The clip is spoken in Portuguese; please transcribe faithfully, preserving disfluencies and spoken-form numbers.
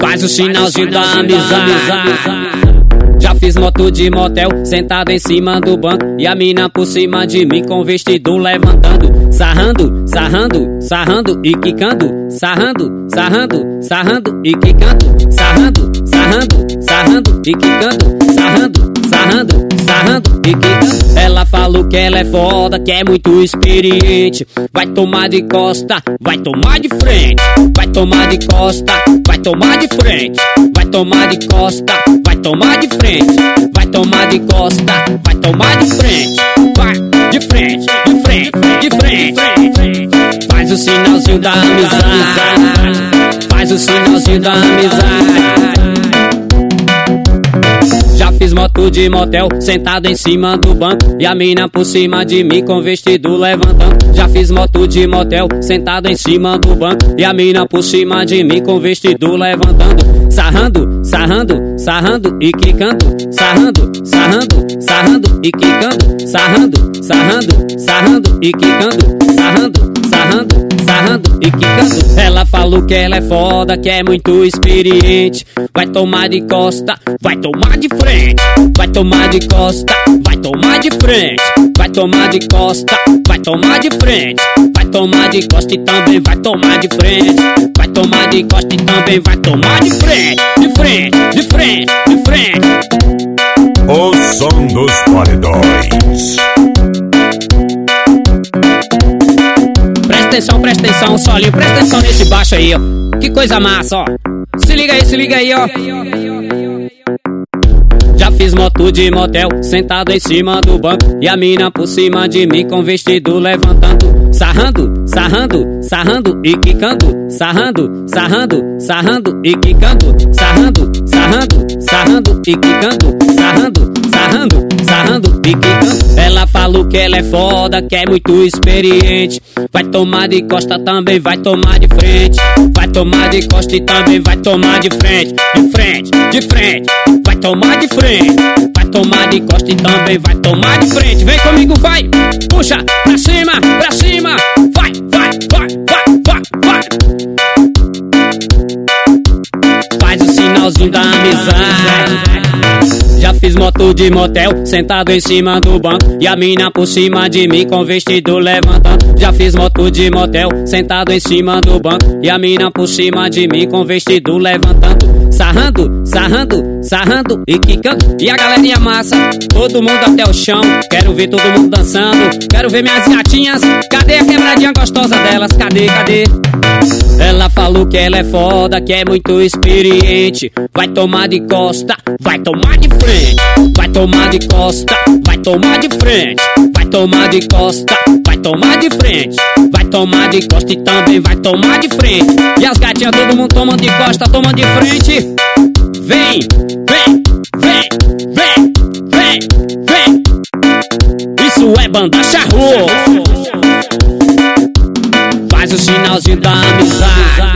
Faz o sinalzinho da amizade. Já fiz moto de motel, sentado em cima do banco, e a mina por cima de mim com vestido levantando, sarrando, sarrando, sarrando e quicando, sarrando, sarrando, sarrando e quicando, sarrando, sarrando, sarrando e quicando, sarrando, sarrando, sarrando e quicando. Ela falou que ela é foda, que é muito experiente. Vai tomar de costa, vai tomar de frente. Vai tomar de costa, vai tomar de frente. Vai tomar de costa, vai tomar de frente. Vai tomar de costa, vai tomar de frente. Vai de frente, de frente, de frente. Faz o sinalzinho da amizade. Faz o sinalzinho da amizade. Já fiz moto de motel, sentado em cima do banco, e a mina por cima de mim com vestido levantando. Já fiz moto de motel, sentado em cima do banco, e a mina por cima de mim com vestido levantando, sarrando, sarrando, sarrando e quicando, sarrando, sarrando, sarrando e quicando, sarrando, sarrando, sarrando e quicando, sarrando, sarrando, sarrando e quicando. Ela falou que ela é foda, que é muito experiente. Vai tomar de costa, vai tomar de frente. Vai tomar de costa, vai tomar de frente. Vai tomar de costa, vai tomar de frente. Vai tomar de costa e também vai tomar de frente. Vai tomar de costa e também vai tomar de frente. De frente, de frente, de frente. O som dos paredões. Presta atenção, presta atenção, solinho, presta atenção nesse baixo aí, ó. Que coisa massa, ó. Se liga aí, se liga aí, ó. Já fiz moto de motel, sentado em cima do banco, e a mina por cima de mim com vestido levantando, sarrando, sarrando, sarrando e quicando, sarrando, sarrando, sarrando e quicando, sarrando, sarrando, sarrando e quicando, sarrando, sarrando, sarrando e quicando. Ela falou que ela é foda, que é muito experiente. Vai tomar de costa, também vai tomar de frente. Vai tomar de costa e também vai tomar de frente. De frente, de frente, vai tomar de frente. Vai tomar de costa e também vai tomar de frente. Vem comigo, vai, puxa pra cima, pra cima. Vai, vai, vai, vai, vai, vai. Faz o sinalzinho da amizade. Já fiz moto de motel, sentado em cima do banco, e a mina por cima de mim com vestido levantando. Já fiz moto de motel, sentado em cima do banco, e a mina por cima de mim com vestido levantando, sarrando, sarrando, sarrando e quicando. E a galerinha massa, todo mundo até o chão. Quero ver todo mundo dançando, quero ver minhas gatinhas. Cadê a quebradinha gostosa delas? Cadê, cadê? Ela falou que ela é foda, que é muito experiente. Vai tomar de costa, vai tomar de frente. Vai tomar de costa, vai tomar de frente. Vai tomar de costa, vai tomar de frente. Vai tomar de costa e também vai tomar de frente. E as gatinhas todo mundo toma de costa, toma de frente. Vem, vem, vem, vem, vem, vem. Isso é banda charrua. Faz o sinalzinho da amizade.